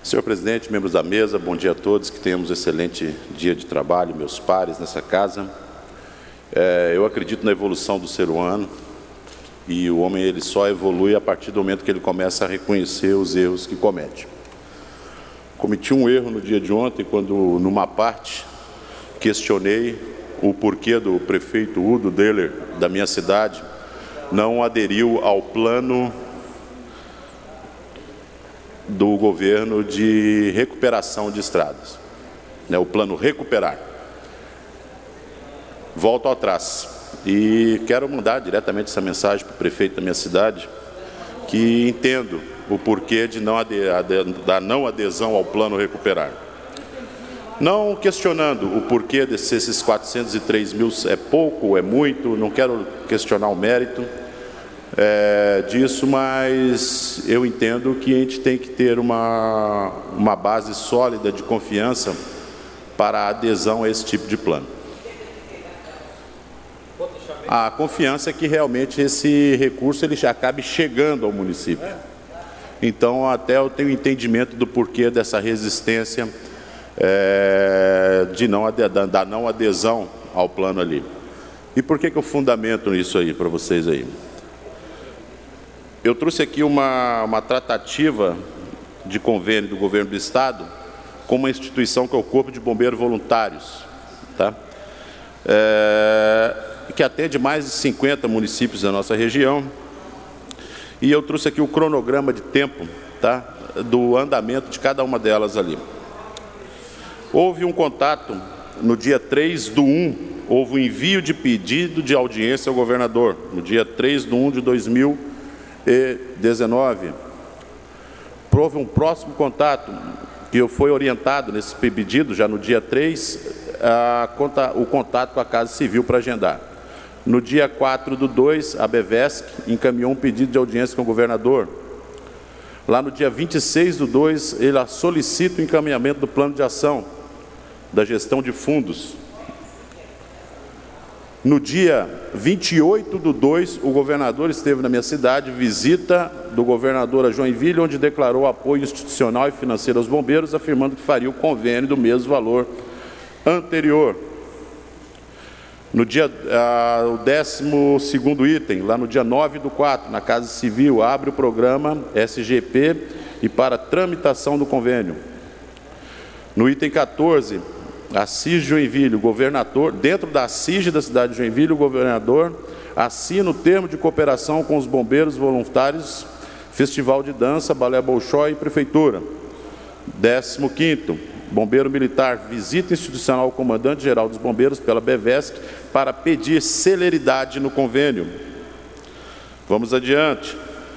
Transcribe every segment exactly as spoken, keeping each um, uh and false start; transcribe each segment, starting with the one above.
Senhor presidente, membros da mesa, bom dia a todos, que tenhamos um excelente dia de trabalho, meus pares nessa casa. É, eu acredito na evolução do ser humano e o homem ele só evolui a partir do momento que ele começa a reconhecer os erros que comete. Cometi um erro no dia de ontem, quando, numa parte, questionei o porquê do prefeito Udo Deller, da minha cidade, não aderiu ao plano do governo de recuperação de estradas, né, o plano Recuperar. Volto atrás e quero mandar diretamente essa mensagem para o prefeito da minha cidade, que entendo o porquê de não ade da não adesão ao plano Recuperar. Não questionando o porquê desses quatrocentos e três mil é pouco, é muito, não quero questionar o mérito É, disso, mas eu entendo que a gente tem que ter uma, uma base sólida de confiança para a adesão a esse tipo de plano. A confiança é que realmente esse recurso ele já acabe chegando ao município. Então, até eu tenho entendimento do porquê dessa resistência é, de não, da, da não adesão ao plano ali. E por que que eu fundamento isso aí para vocês aí? Eu trouxe aqui uma, uma tratativa de convênio do governo do estado com uma instituição que é o Corpo de Bombeiros Voluntários, tá? É, que atende mais de cinquenta municípios da nossa região. E eu trouxe aqui o cronograma de tempo, tá? Do andamento de cada uma delas ali. Houve um contato no dia três do um, houve um envio de pedido de audiência ao governador, no dia três de um de dois mil e dezenove. Houve um próximo contato, que eu fui orientado nesse pedido, já no dia três, a, o contato com a Casa Civil para agendar. No dia quatro do dois, a Bevesc encaminhou um pedido de audiência com o governador. Lá no dia vinte e seis do dois, ele solicita o encaminhamento do plano de ação da gestão de fundos. No dia vinte e oito do dois, o governador esteve na minha cidade, visita do governador a Joinville, onde declarou apoio institucional e financeiro aos bombeiros, afirmando que faria o convênio do mesmo valor anterior. No dia, ah, o décimo segundo item, lá no dia nove do quatro, na Casa Civil, abre o programa S G P e para tramitação do convênio. No item quatorze, a C I S Joinville, o governador, dentro da C I S da cidade de Joinville, o governador assina o termo de cooperação com os bombeiros voluntários, Festival de Dança, Balé Bolshoi e Prefeitura. décimo quinto, bombeiro militar, visita institucional ao comandante-geral dos bombeiros pela Bevesc para pedir celeridade no convênio. Vamos adiante.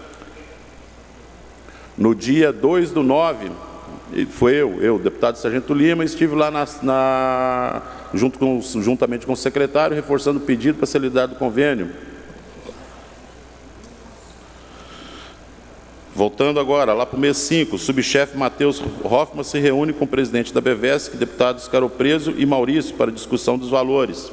No dia dois do nove, foi eu, eu, deputado Sargento Lima, estive lá na, na, junto com, juntamente com o secretário, reforçando o pedido para a celeridade do convênio. Voltando agora, lá para o mês cinco, o subchefe Matheus Hoffmann se reúne com o presidente da Bevesc, deputados Carol Preso e Maurício, para discussão dos valores.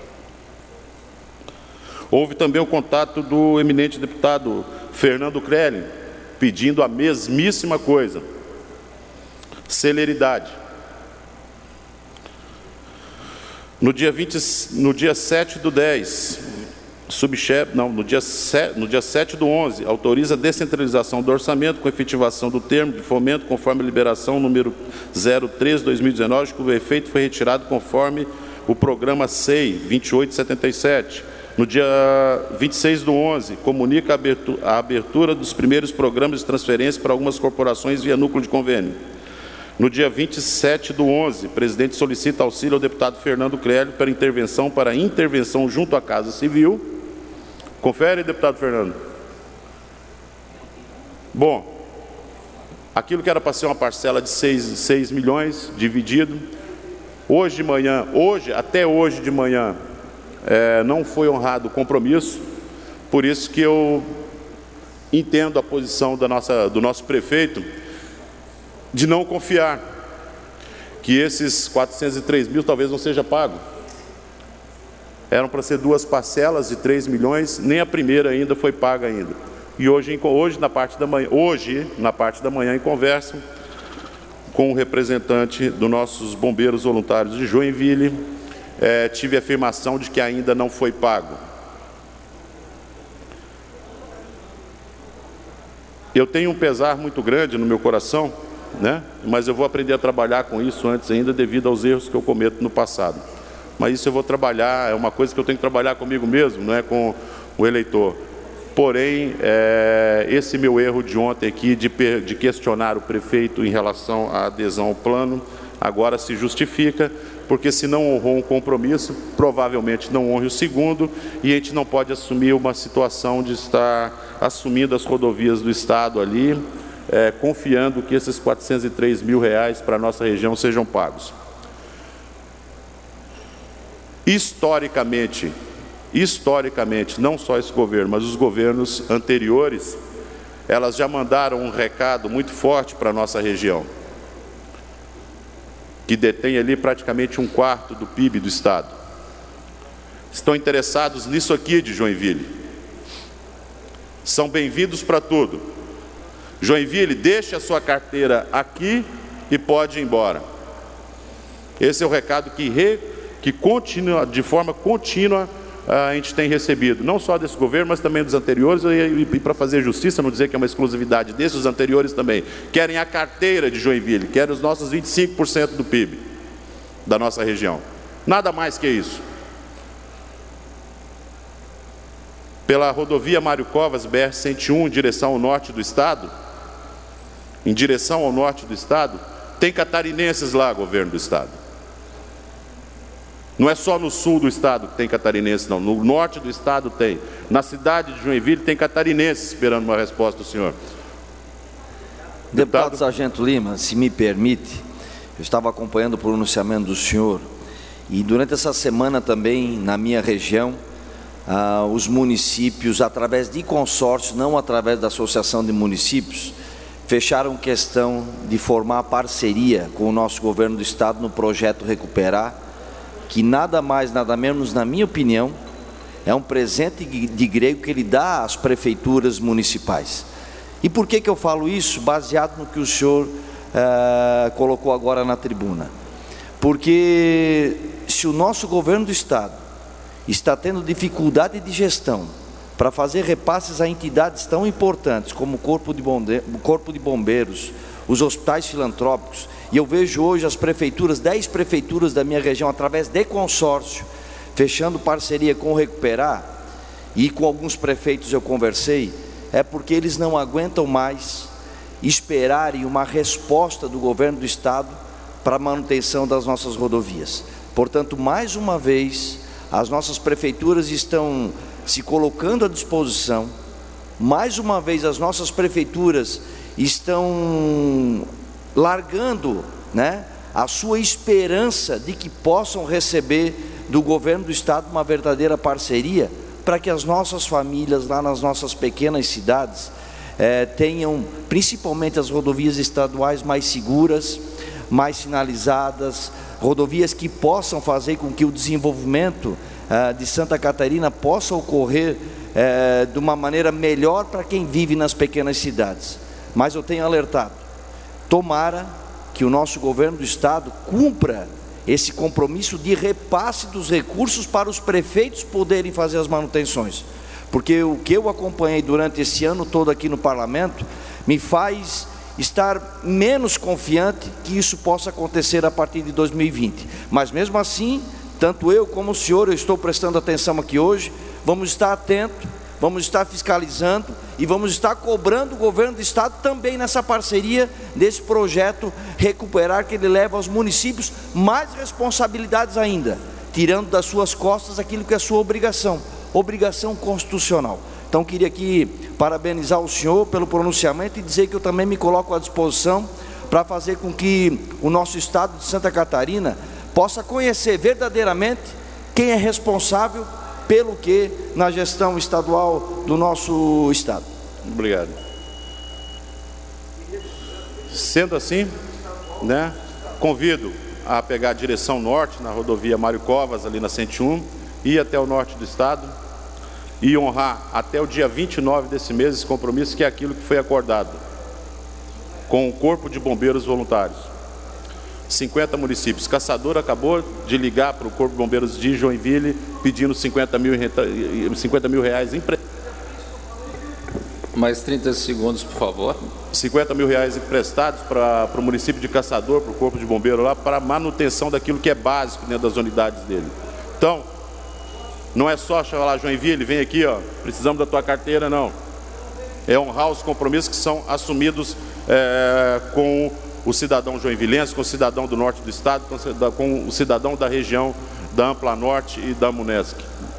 Houve também o contato do eminente deputado Fernando Krellin, pedindo a mesmíssima coisa. Celeridade. No dia, vinte, no dia sete do dez, subchefe, não, no dia, sete, no dia sete do onze, autoriza a descentralização do orçamento com efetivação do termo de fomento conforme a liberação número zero três barra dois mil e dezenove, cujo efeito foi retirado conforme o programa S E I vinte e oito setenta e sete. No dia vinte e seis do onze, comunica a abertura, a abertura dos primeiros programas de transferência para algumas corporações via núcleo de convênio. No dia vinte e sete do onze, o presidente solicita auxílio ao deputado Fernando Krellin para intervenção para intervenção junto à Casa Civil. Confere, deputado Fernando. Bom, aquilo que era para ser uma parcela de seis milhões, dividido, hoje de manhã, hoje, até hoje de manhã, é, não foi honrado o compromisso, por isso que eu entendo a posição da nossa, do nosso prefeito, de não confiar que esses quatrocentos e três mil talvez não seja pago. Eram para ser duas parcelas de três milhões, nem a primeira ainda foi paga ainda. E hoje, hoje, na parte da manhã, hoje, na parte da manhã, em conversa, com o representante dos nossos bombeiros voluntários de Joinville, é, tive a afirmação de que ainda não foi pago. Eu tenho um pesar muito grande no meu coração, né? Mas eu vou aprender a trabalhar com isso antes ainda, devido aos erros que eu cometo no passado. Mas isso eu vou trabalhar, é uma coisa que eu tenho que trabalhar comigo mesmo, não é com o eleitor. Porém, é, esse meu erro de ontem aqui, de, de questionar o prefeito em relação à adesão ao plano, agora se justifica, porque se não honrou um compromisso, provavelmente não honre o segundo, e a gente não pode assumir uma situação de estar assumindo as rodovias do Estado ali, é, confiando que esses quatrocentos e três mil reais para a nossa região sejam pagos. Historicamente, historicamente, não só esse governo, mas os governos anteriores, elas já mandaram um recado muito forte para a nossa região, que detém ali praticamente um quarto do P I B do Estado. Estão interessados nisso aqui de Joinville. São bem-vindos para tudo. Joinville, deixe a sua carteira aqui e pode ir embora. Esse é o recado que, re, que continua, de forma contínua a gente tem recebido, não só desse governo, mas também dos anteriores, e, e, e para fazer justiça, não dizer que é uma exclusividade desses, os anteriores também. Querem a carteira de Joinville, querem os nossos vinte e cinco por cento do P I B da nossa região. Nada mais que isso. Pela rodovia Mário Covas, B R cento e um, em direção ao norte do estado, em direção ao norte do estado, tem catarinenses lá, governo do estado. Não é só no sul do estado que tem catarinenses, não. No norte do estado tem. Na cidade de Joinville tem catarinenses esperando uma resposta do senhor. Deputado, Deputado Sargento Lima, se me permite, eu estava acompanhando o pronunciamento do senhor e durante essa semana também, na minha região, ah, os municípios, através de consórcios, não através da Associação de Municípios, fecharam questão de formar parceria com o nosso governo do estado no projeto Recuperar, que nada mais, nada menos, na minha opinião, é um presente de grego que ele dá às prefeituras municipais. E por que que eu falo isso? Baseado no que o senhor eh, colocou agora na tribuna. Porque se o nosso governo do estado está tendo dificuldade de gestão para fazer repasses a entidades tão importantes como o Corpo de Bombe- o Corpo de Bombeiros, os hospitais filantrópicos, e eu vejo hoje as prefeituras, dez prefeituras da minha região, através de consórcio, fechando parceria com o Recuperar, e com alguns prefeitos eu conversei, é porque eles não aguentam mais esperarem uma resposta do governo do estado para a manutenção das nossas rodovias. Portanto, mais uma vez, as nossas prefeituras estão se colocando à disposição, mais uma vez as nossas prefeituras estão largando, né, a sua esperança de que possam receber do governo do estado uma verdadeira parceria para que as nossas famílias lá nas nossas pequenas cidades eh, tenham principalmente as rodovias estaduais mais seguras, mais sinalizadas, rodovias que possam fazer com que o desenvolvimento eh, de Santa Catarina possa ocorrer eh, de uma maneira melhor para quem vive nas pequenas cidades. Mas eu tenho alertado, tomara que o nosso governo do estado cumpra esse compromisso de repasse dos recursos para os prefeitos poderem fazer as manutenções, porque o que eu acompanhei durante esse ano todo aqui no parlamento me faz estar menos confiante que isso possa acontecer a partir de dois mil e vinte, mas mesmo assim, tanto eu como o senhor, eu estou prestando atenção aqui hoje, vamos estar atentos, vamos estar fiscalizando e vamos estar cobrando o governo do estado também nessa parceria desse projeto Recuperar, que ele leva aos municípios mais responsabilidades ainda, tirando das suas costas aquilo que é sua obrigação, obrigação constitucional. Então queria aqui parabenizar o senhor pelo pronunciamento e dizer que eu também me coloco à disposição para fazer com que o nosso estado de Santa Catarina possa conhecer verdadeiramente quem é responsável pelo que na gestão estadual do nosso estado. Obrigado. Sendo assim, né, convido a pegar a direção norte na rodovia Mário Covas, ali na cento e um, ir até o norte do estado e honrar até o dia vinte e nove desse mês esse compromisso, que é aquilo que foi acordado com o Corpo de Bombeiros Voluntários. cinquenta municípios. Caçador acabou de ligar para o Corpo de Bombeiros de Joinville pedindo cinquenta mil, cinquenta mil reais emprestados. Mais trinta segundos, por favor. cinquenta mil reais emprestados para o município de Caçador, para o Corpo de Bombeiro lá, para manutenção daquilo que é básico dentro das unidades dele. Então, não é só falar, Joinville, vem aqui, ó, precisamos da tua carteira, não. É honrar os compromissos que são assumidos é, com o cidadão joinvilense, com o cidadão do norte do estado, com o cidadão da região da Ampla Norte e da Munesc.